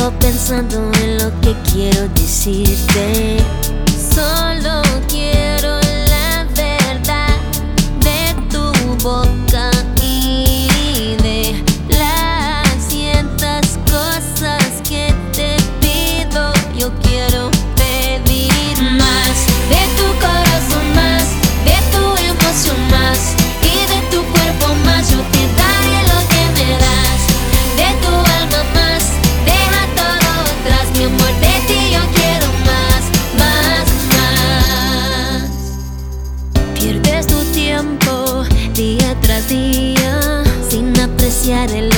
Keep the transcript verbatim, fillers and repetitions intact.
Vivo pensando en lo que quiero decirte. Solo quiero la verdad de tu boca y de las cientas cosas que te pido. Yo quiero pedir más de tu corazón, más de tu emoción, más y de tu cuerpo más. Yo te daré lo que me das, de tu alma más. Deja todo atrás, mi amor, de ti yo quiero más, más, más. Pierdes tu tiempo día tras día sin apreciar el